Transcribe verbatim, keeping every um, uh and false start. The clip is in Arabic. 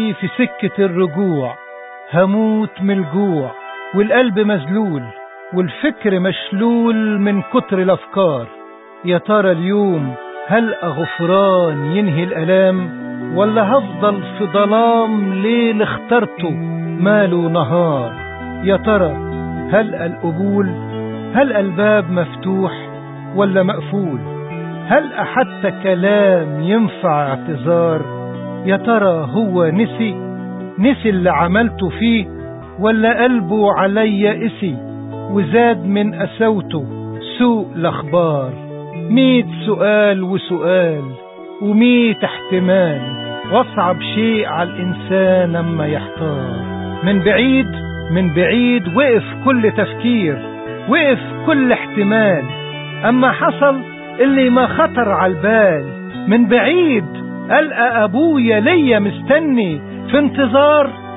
ماشي في سكة الرجوع، هموت من الجوع والقلب مذلول والفكر مشلول من كتر الأفكار. يا ترى اليوم هل غفران ينهي الألام، ولا هفضل في ظلام ليل اخترته ماله نهار؟ يا ترى هل القبول، هل الباب مفتوح ولا مقفول؟ هل حتى كلام ينفع اعتذار؟ يا ترى هو نسي نسي اللي عملته فيه، ولا قلبه عليا قسي وزاد من قساوته سوء الأخبار؟ ميت سؤال وسؤال وميت احتمال، واصعب شيء على الإنسان اما يحتار. من بعيد من بعيد وقف كل تفكير، وقف كل احتمال، اما حصل اللي ما خطر على البال. من بعيد ألقى أبويا ليا مستني في انتظار